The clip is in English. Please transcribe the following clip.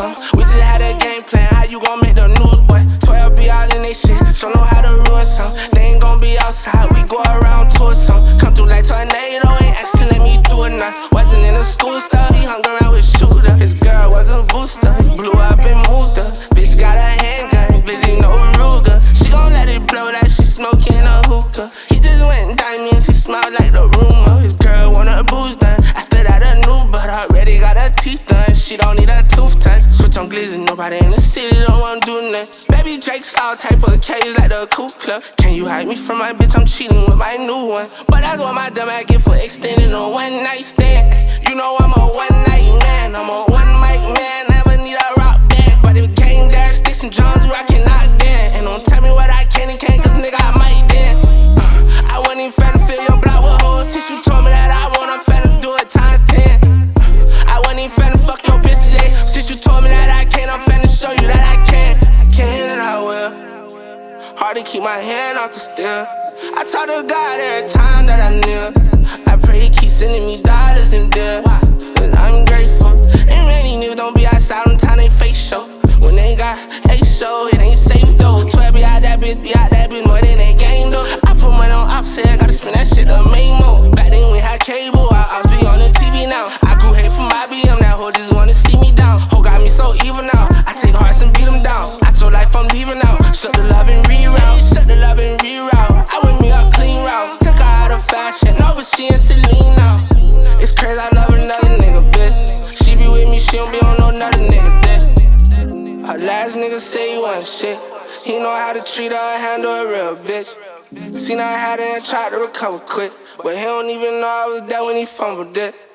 some. We just had a game plan, how you gon' make the news, boy? 12 be all in they shit, show know how to ruin some. They ain't gon' be outside, we go around tour some. Come through like tornado, ain't asking let me do it now. Wasn't in the school stuff, he hung around with shooter. His girl was a booster, he blew up and moved her. Bitch got a handgun, busy no Ruger. She gon' let it blow like she smoking a hookah. He just went diamonds, he smiled like the rumor. His girl want her booze done, after that a new but already got her teeth done. She don't need a tooth touch. Switch on glizzy, nobody in the city don't wanna do nothing. Baby Drake's all type of cage like the Ku Klux. Can you hide me from my bitch? I'm cheating with my new one. But that's what my dumb ass get for extending a one night stand. You know I'm a one night man, I'm a one mic man. Never need a rock band, but if it came down, sticks and drums, rockin' out then. And don't tell me what I can and can't, cause nigga I might then. I wasn't even finna fill your block with hoes. Since you told me that I want, I'm finna do it times 10. I wasn't even finna fuck your bitch today. Since you told me that I can't, I'm finna show you that I can. I can and I will. Hard to keep my hand off the steer. I talk to God every time that I kneel. I pray he keep sending me dollars and deals. Cause I'm grateful. And many niggas don't be outside on time they face show. When they got a show, it ain't safe though. 12 be out that bitch more than they game though. I put money on upset, I gotta spend that shit to make more. Back then we had cable, I'll be on the TV now. I grew hate from my BM, that hoe just wanna see me down. Hoe got me so evil now, I take hearts and beat them down. I told life I'm leaving out, shut the love and reroute. Shut the love and reroute, I went me a clean route. Took her out of fashion, no but she in Celine now. It's crazy I love another nigga, bitch. She be with me, she don't be on no another nigga, bitch. Her last nigga say he want shit. He know how to treat her and handle a real bitch. Seen I had it and tried to recover quick, but he don't even know I was there when he fumbled it.